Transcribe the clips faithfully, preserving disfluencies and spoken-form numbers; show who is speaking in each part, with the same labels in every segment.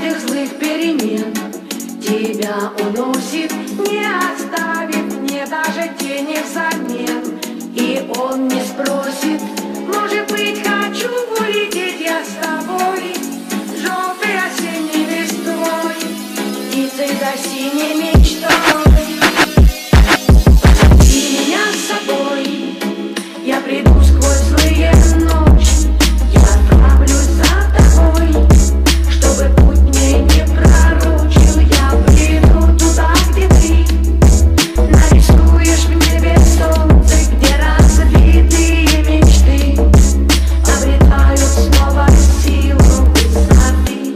Speaker 1: этих злых перемен. Тебя уносит, не оставит мне даже тени взамен. И он не спросит, может быть, хочу улететь я с тобой, желтой осенней листвой, птицей за синей мечтой. Возьми меня с собой, я приду сквозь злые ночи, я отправлюсь за тобой, чтобы путь мне не пророчил. Я приду туда, где ты нарисуешь в небе солнце, где разбитые мечты обретают снова силу высоты.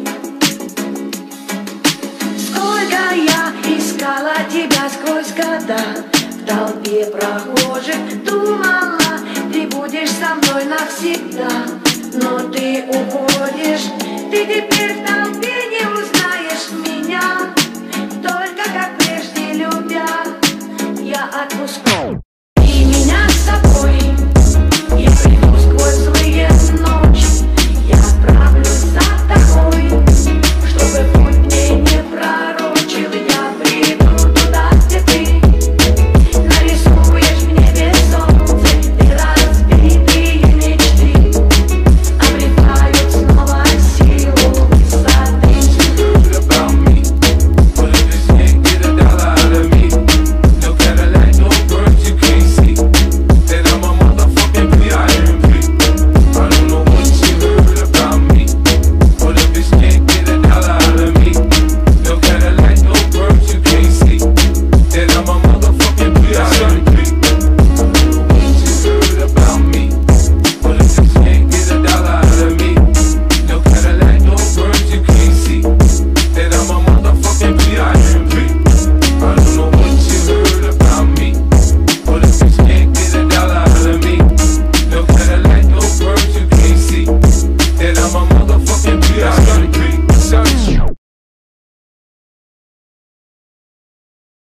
Speaker 1: Сколько я искала тебя сквозь года, в толпе прохожих думала, ты будешь со мной навсегда. Но ты уходишь, ты теперь